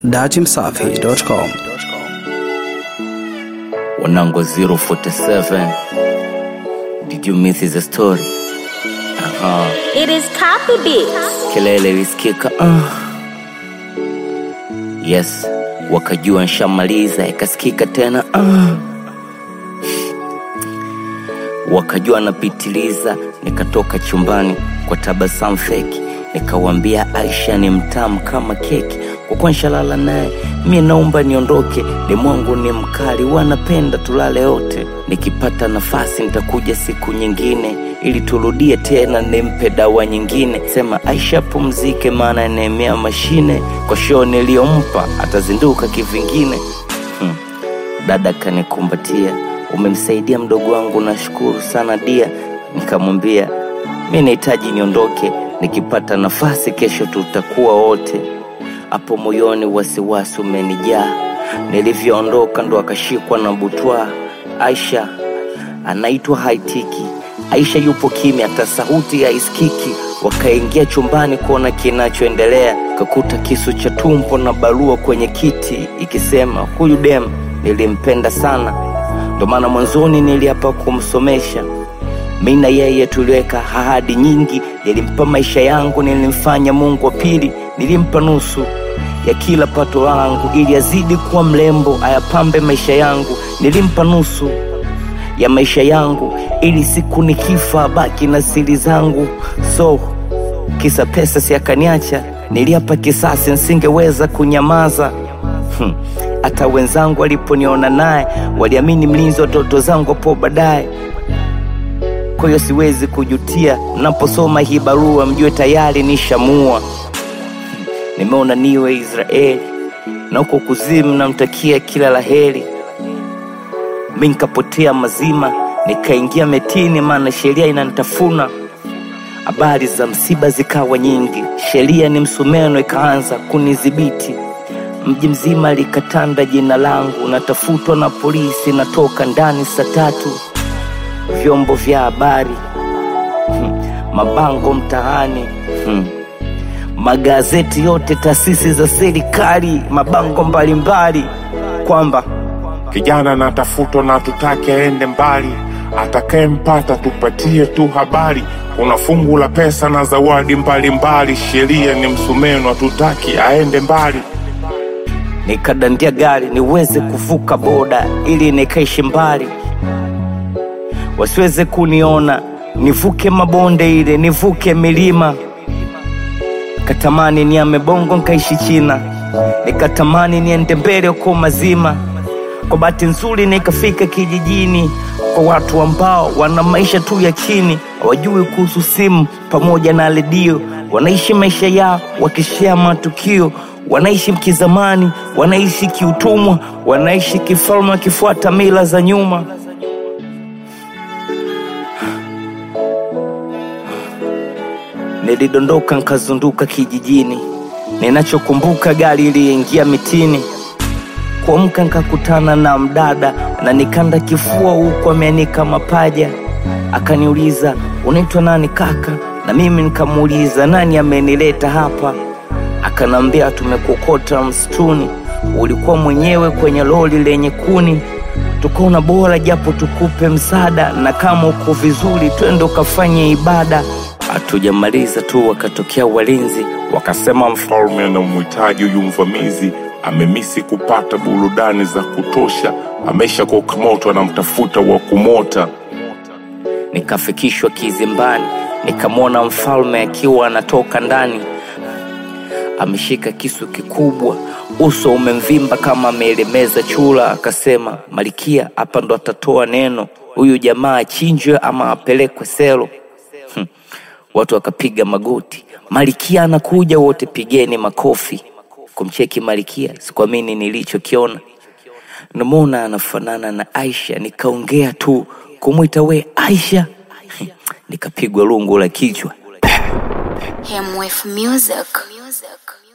datimsafi.com. Wanango 047. Did you miss the story? It is copy beats. Kelele lisikika. Yes, wakajua nshamaliza ikasikika tena. Wakajua napitiliza, nikatoka chumbani kwa tabasamu feki. Nikawambia Aisha ni mtamu kama keki. Kwa kuwa nshalala naye, mimi naomba niondoke. Demwangu ni mkali, wanapenda tulale wote. Nikipata nafasi nitakuja siku nyingine, ili turudie tena nimpe dawa nyingine. Sema Aisha pumzike maana enemea mashine. Kwa show niliyompa atazinduka kivingine. Dada kanikumbatia, umemsaidia mdogo wangu nashukuru sana dia. Nikamwambia mimi nahitaji niondoke, nikipata nafasi kesho tutakuwa wote. Hapo moyoni wasiwasi umenijaa. Nilivyoondoka ndo akashikwa na butwa. Aisha anaitwa haitiki. Aisha yupo kimya, hata sauti haisikiki. Wakaingia chumbani kuona kinachoendelea. Kakuta kisu cha tumbo na barua kwenye kiti ikisema huyu dem nilimpenda sana, ndo maana mwanzoni niliapa kumsomesha. Mimi na yeye tuliweka ahadi nyingi. Nilimpa maisha yangu, nilimfanya Mungu wa pili. Nilimpa nusu ya kila pato langu ili azidi kuwa mlembo, ayapambe maisha yangu. Nilimpa nusu ya maisha yangu ili siku nikifa baki na siri zangu. So kisa pesa si akaniacha. Niliapa kisasi, nisingeweza kunyamaza. Hata wenzangu waliponiona naye waliamini mlinzi wa watoto zangu hapo baadaye. Kwa hiyo siwezi kujutia, naposoma hii barua mjue tayari nishamua. Nimeona niwe Israeli na huko kuzimu namtakia kila laheri. Mimi nikapotea mazima, nikaingia metini maana sheria inanitafuna. Habari za msiba zikawa nyingi, sheria ni msumeno ikaanza kunidhibiti. Mji mzima likatanda jina langu, natafutwa na polisi, natoka ndani saa 3. Vyombo vya habari, mabango mtaani, magazeti yote, taasisi za serikali, mabango mbalimbali kwamba kijana natafutwa na tutake aende mbali. Atakayempata tupatie tu habari. Kuna fungu la pesa na zawadi mbalimbali. Sheria ni msumeno, tutaki aende mbali. Nikadandia gari niweze kuvuka boda ili nikaishi mbali. Wasiweze kuniona, nivuke mabonde ile, nivuke milima. Katamani niame Bongo nkaishi China. Nikatamani niende mbele uko mazima. Kwa bahati nzuri nikafika kijijini, kwa watu ambao wana maisha tu ya chini. Hawajui kuhusu simu pamoja na redio. Wanaishi maisha yao wakishare matukio. Wanaishi mkizamani, wanaishi kiutumwa, wanaishi kifalme wakifuata mila za nyuma. Nilidondoka nkazunduka kijijini. Ninachokumbuka gari iliingia mitini. Kuamka nkakutana na mdada na nikanda kifua huko ameanika mapaja. Akaniuliza unaitwa nani kaka? Na mimi nikamuuliza nani amenileta hapa? Akanambia tumekukota msituni, ulikuwa mwenyewe kwenye lori lenye kuni. Tukaona bora japo tukupe msaada, na kama uko vizuri twende ukafanye ibada. Hatujamaliza tu wakatokea walinzi, Wakasema mfalme anamhitaji huyu mvamizi. Amemisi kupata burudani za kutosha. Amesha kukamoto, anamtafuta wa kumota. Nikafikishwa kizimbani. Nikamwona mfalme akiwa anatoka ndani. Ameshika kisu kikubwa, uso umemvimba kama amelemeza chura. Akasema Malikia hapa ndo atatoa neno, huyu jamaa achinjwe ama apelekwe selo. Watu wakapiga magoti. Malikia anakuja, wote pigeni makofi. Kumcheki Malikia, sikuamini nilichokiona. Namuona anafanana na Aisha. Nikaongea tu kumuita we Aisha. Nikapigwa lungu la kichwa. Him with music.